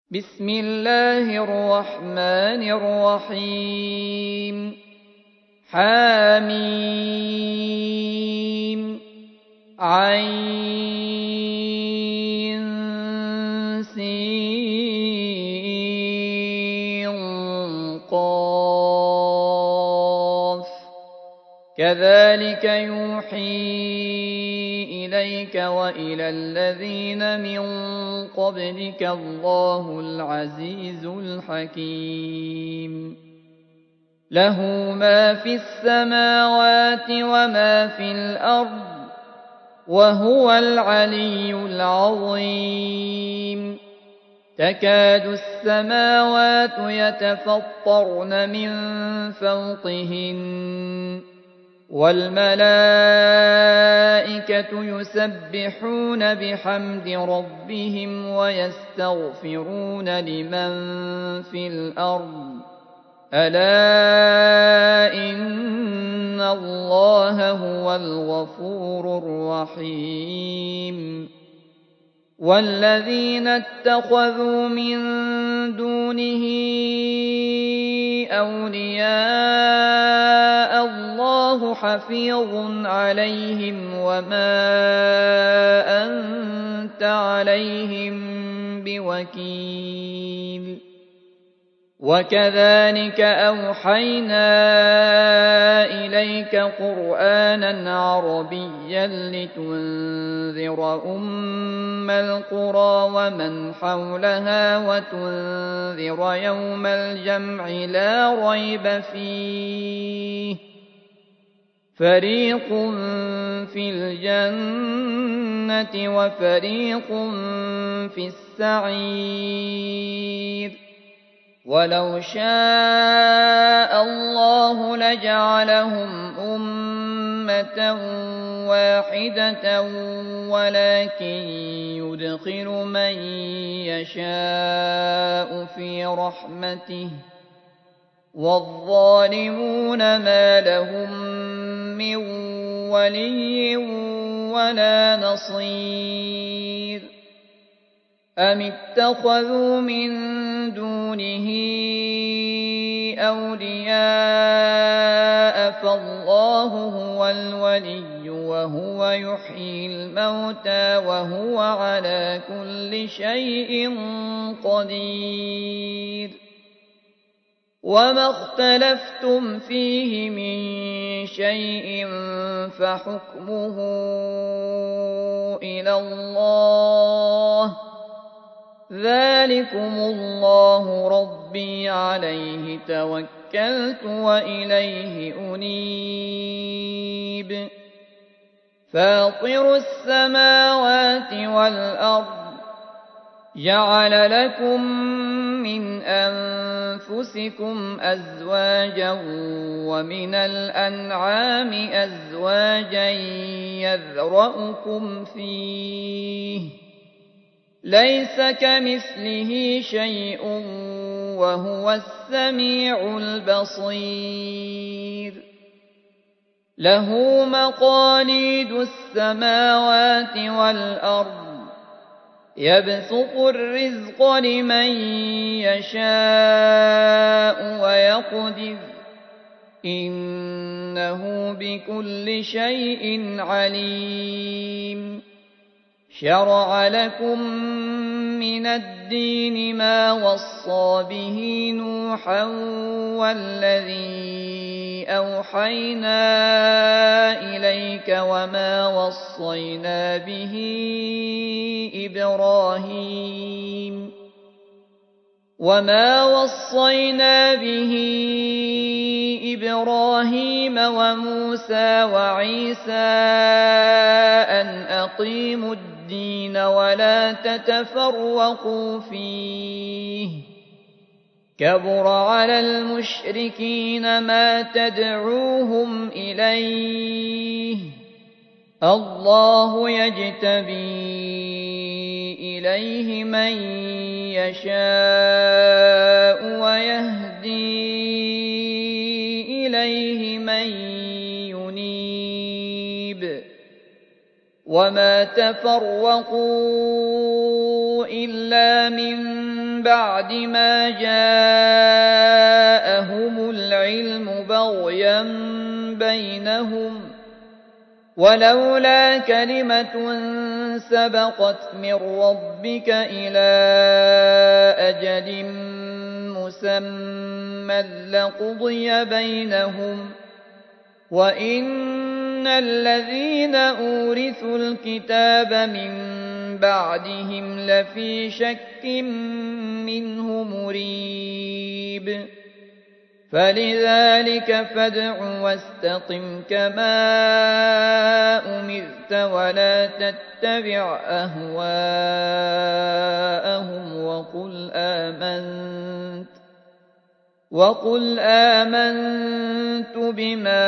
بسم الله الرحمن الرحيم حم عين سين قاف كذلك يوحي إليك وإلى الذين من قبلك الله العزيز الحكيم له ما في السماوات وما في الأرض وهو العلي العظيم تكاد السماوات يتفطرن من فوقهن والملائكة يسبحون بحمد ربهم ويستغفرون لمن في الأرض ألا إن الله هو الغفور الرحيم والذين اتخذوا من دونه أولياء الله حفيظ عليهم وما أنت عليهم بوكيل وكذلك أوحينا إليك قرآنا عربيا لتنذر أم القرى ومن حولها وتنذر يوم الجمع لا ريب فيه فريق في الجنة وفريق في السعير ولو شاء الله لجعلهم أمة واحدة ولكن يدخل من يشاء في رحمته والظالمون ما لهم من ولي ولا نصير أم اتخذوا من دونه أولياء فالله هو الولي وهو يحيي الموتى وهو على كل شيء قدير وما اختلفتم فيه من شيء فحكمه إلى الله ذلكم الله ربي عليه توكلت وإليه أنيب فاطر السماوات والأرض جعل لكم من أنفسكم أزواجا ومن الأنعام أزواجا يذرأكم فيه ليس كمثله شيء وهو السميع البصير له مقاليد السماوات والأرض يبسط الرزق لمن يشاء ويقدر إنه بكل شيء عليم شرع لكم من الدين ما وصى به نوحا والذي أوحينا إليك وما وصينا به إبراهيم وموسى وعيسى أن أقيموا الدين ولا تتفرقوا فيه كبر على المشركين ما تدعوهم إليه الله يجتبي إليه من يشاء ويهدي إليه من ينيب وما تفرقوا إلا من بعد ما جاءهم العلم بغيا بينهم ولولا كلمة سبقت من ربك إلى أجل مسمى لقضي بينهم وإن الذين أورثوا الكتاب من بعدهم لفي شك منه مريب فلذلك فادع واستقم كما أمرت ولا تتبع أهواءهم وقل آمنت بما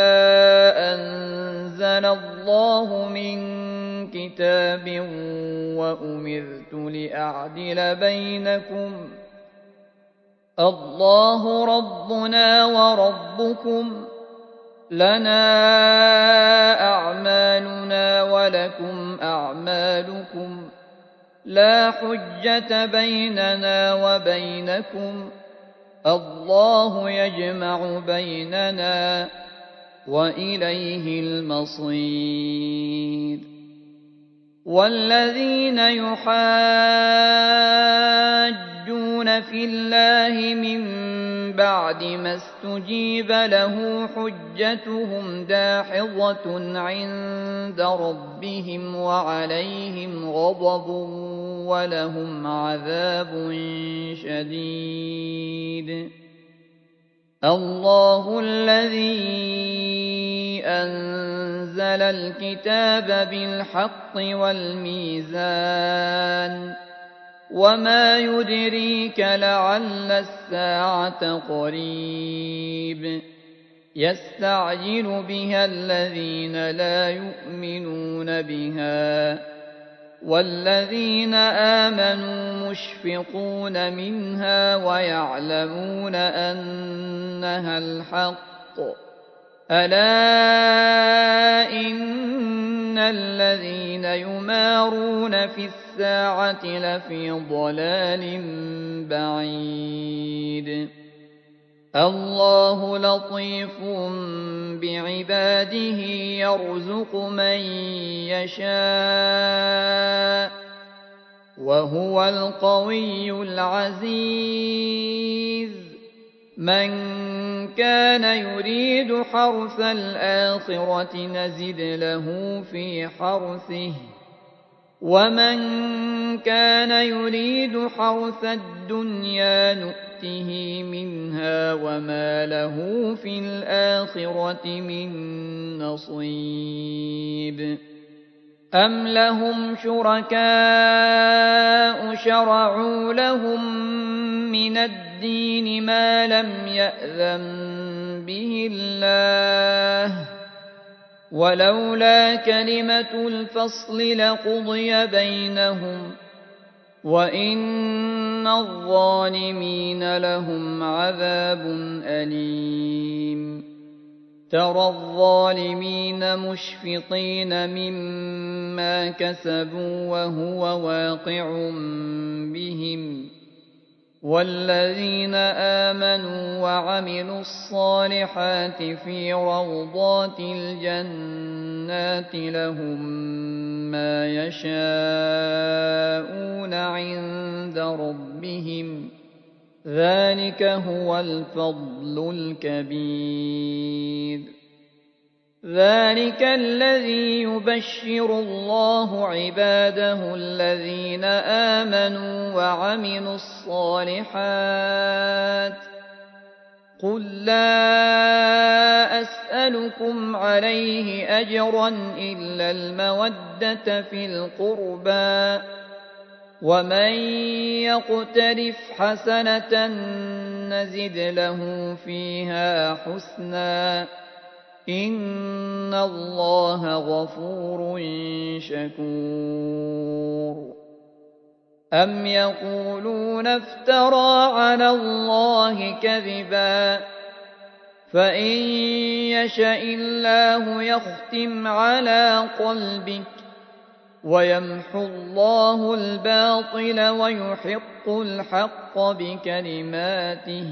أنزل الله من كتاب وأمرت لأعدل بينكم الله ربنا وربكم لنا أعمالنا ولكم أعمالكم لا حجة بيننا وبينكم الله يجمع بيننا وإليه المصير والذين يحاجون في الله من بعد ما استجيب له حجتهم داحضة عند ربهم وعليهم غضب ولهم عذاب شديد الله الذي أنزل الكتاب بالحق والميزان وما يدريك لعل الساعة قريب يستعجل بها الذين لا يؤمنون بها والذين آمنوا مشفقون منها ويعلمون أنها الحق ألا إن الذين يمارون في الساعة لفي ضلال بعيد الله لطيف بعباده يرزق من يشاء وهو القوي العزيز من كان يريد حرث الآخرة نزد له في حرثه ومن كان يريد حرث الدنيا نؤته منها وما له في الآخرة من نصيب أم لهم شركاء شرعوا لهم من الدين ما لم يأذن به الله ولولا كلمة الفصل لقضي بينهم وإن الظالمين لهم عذاب أليم ترى الظالمين مشفقين مما كسبوا وهو واقع بهم والذين آمنوا وعملوا الصالحات في روضات الجنات لهم ما يشاءون عند ربهم ذلك هو الفضل الكبير ذلك الذي يبشر الله عباده الذين آمنوا وعملوا الصالحات قل لا أسألكم عليه أجرا إلا المودة في القربى ومن يقترف حسنة نزد له فيها حسنا إن الله غفور شكور أم يقولون افترى على الله كذبا فإن يشأ الله يختم على قلبك ويمحو الله الباطل ويحق الحق بكلماته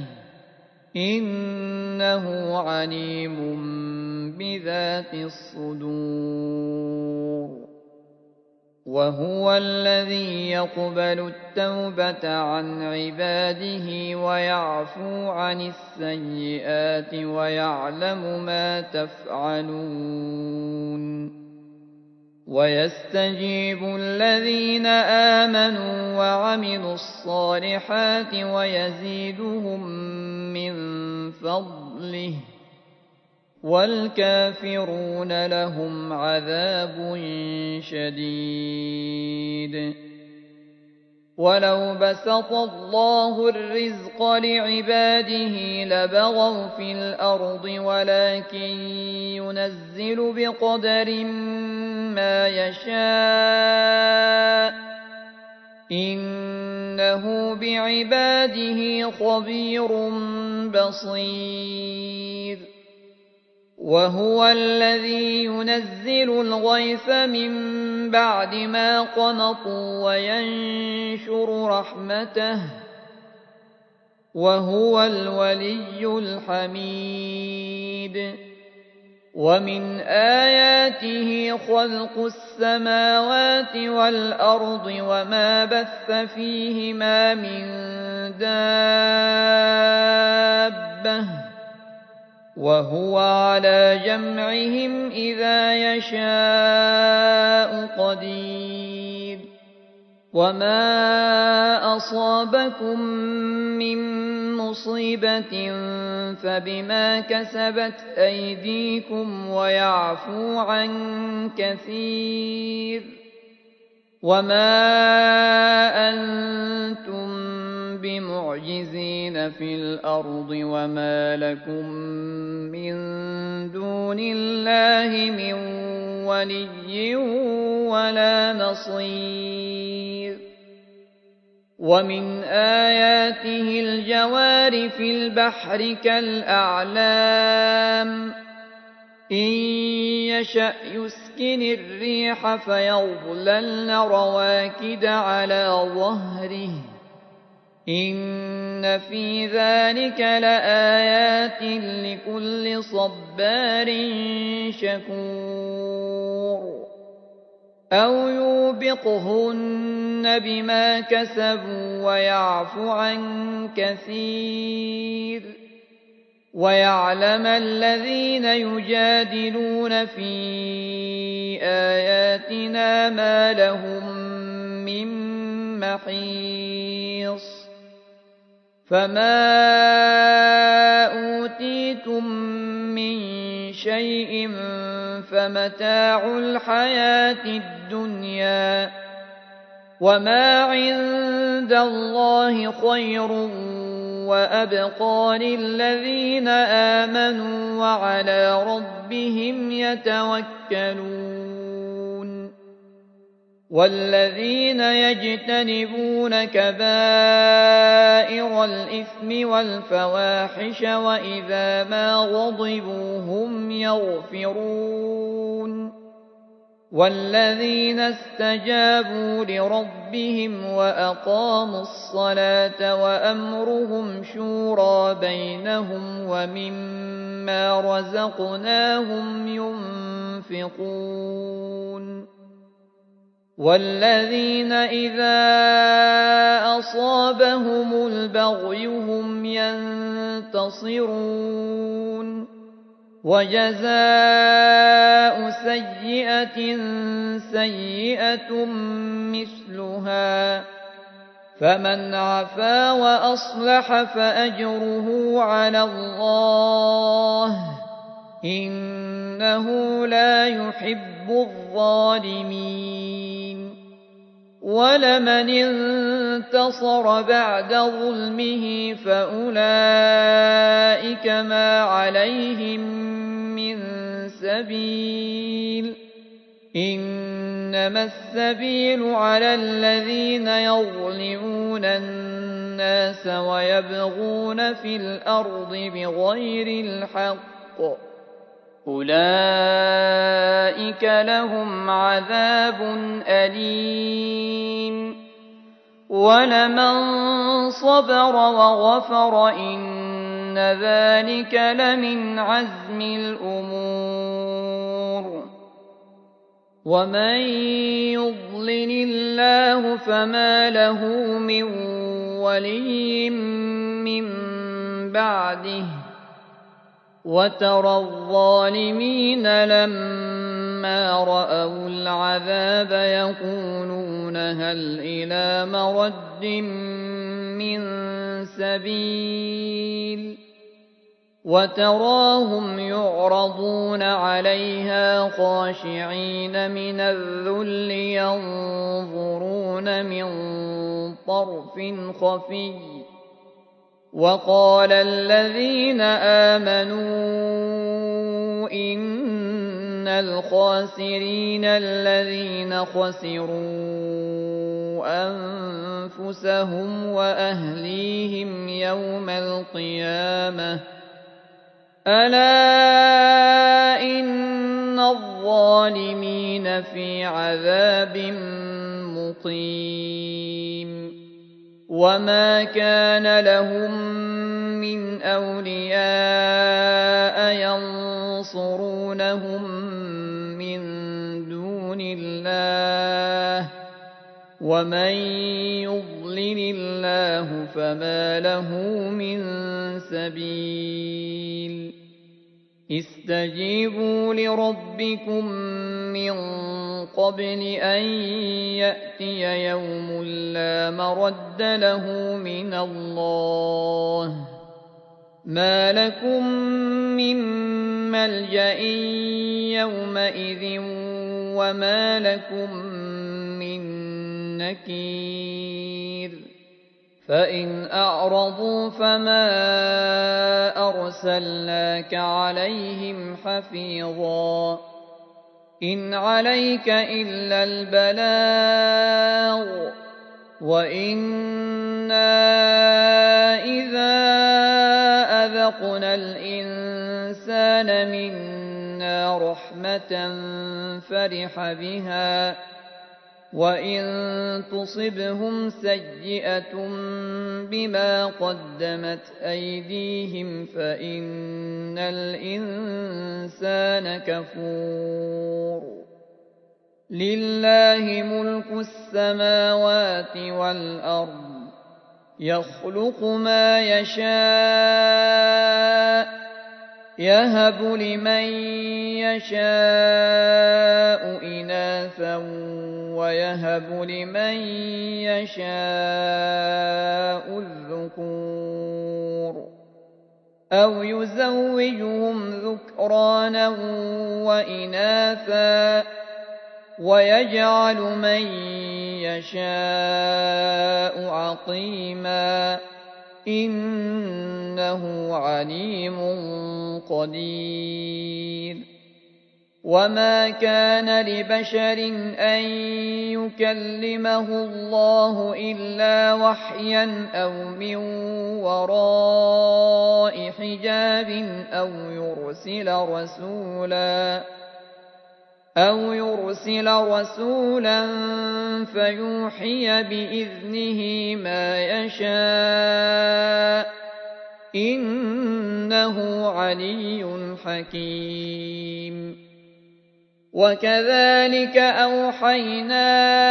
إنه عليم بذات الصدور وهو الذي يقبل التوبة عن عباده ويعفو عن السيئات ويعلم ما تفعلون ويستجيب الذين آمنوا وعملوا الصالحات ويزيدهم من فضله والكافرون لهم عذاب شديد ولو بسط الله الرزق لعباده لبغوا في الأرض ولكن ينزل بقدر ما يشاء إنه بعباده خبير بصير وهو الذي ينزل الغيث من بعد ما قنطوا وينشر رحمته وهو الولي الحميد ومن آياته خلق السماوات والأرض وما بث فيهما من دابة وهو على جمعهم إذا يشاء قدير وما أصابكم من مصيبة فبما كسبت أيديكم ويعفو عن كثير وما أنتم بمعجزين في الأرض وما لكم من دون الله من ولي ولا نصير ومن آياته الجوار في البحر كالأعلام إن يشأ يسكن الريح فيظللن رواكد على ظهره إن في ذلك لآيات لكل صبار شكور أو يوبقهن بما كسبوا ويعفو عن كثير ويعلم الذين يجادلون في آياتنا ما لهم من محيص فما أوتيتم من شيء فمتاع الحياة الدنيا وما عند الله خير وأبقى للذين آمنوا وعلى ربهم يتوكلون والذين يجتنبون كبائر الإثم والفواحش وإذا ما غضبوا هم يغفرون والذين استجابوا لربهم وأقاموا الصلاة وأمرهم شورى بينهم ومما رزقناهم ينفقون والذين إذا أصابهم البغي هم ينتصرون وجزاء سيئة سيئة مثلها فمن عفا وأصلح فأجره على الله إنه لا يحب الظالمين ولمن انتصر بعد ظلمه فأولئك ما عليهم من سبيل إنما السبيل على الذين يظلمون الناس ويبغون في الأرض بغير الحق أولئك لهم عذاب أليم ولمن صبر وغفر إن ذلك لمن عزم الأمور ومن يضلل الله فما له من ولي من بعده وترى الظالمين لما رأوا العذاب يقولون هل إلى مرد من سبيل وتراهم يعرضون عليها خاشعين من الذل ينظرون من طرف خفي وقال الذين آمنوا إن الخاسرين الذين خسروا أنفسهم وأهليهم يوم القيامة ألا إن الظالمين في عذاب مقيم وما كان لهم من أولياء ينصرونهم من دون الله ومن يضلل الله فما له من سبيل استجيبوا لربكم من قبل أن يأتي يوم لا مرد له من الله ما لكم من ملجأ يومئذ وما لكم من نكير فإن أعرضوا فما أرسلناك عليهم حفيظا إن عليك إلا البلاغ وإنا إذا أذقنا الإنسان منا رحمة فرح بها وإن تصبهم سيئة بما قدمت أيديهم فإن الإنسان كفور لله ملك السماوات والأرض يخلق ما يشاء يهب لمن يشاء إناثا ويهب لمن يشاء الذكور أو يزوجهم ذكرانا وإناثا ويجعل من يشاء عقيما إنه عليم قدير وما كان لبشر أن يكلمه الله إلا وحيا أو من وراء حجاب أو يرسل رسولا فيوحي بإذنه ما يشاء إنه علي حكيم وكذلك أوحينا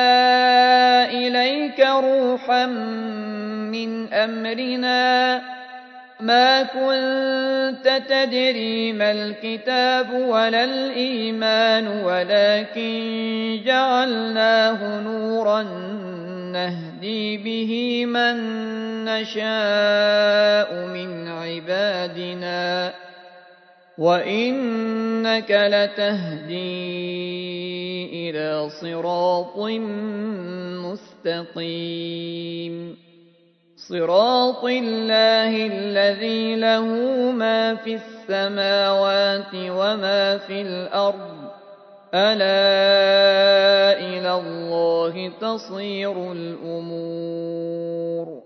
إليك روحا من أمرنا ما كنت تدري ما الكتاب ولا الإيمان ولكن جعلناه نورا نهدي به من نشاء من عبادنا وإنك لتهدي إلى صراط مستقيم صراط الله الذي له ما في السماوات وما في الأرض ألا إلى الله تصير الأمور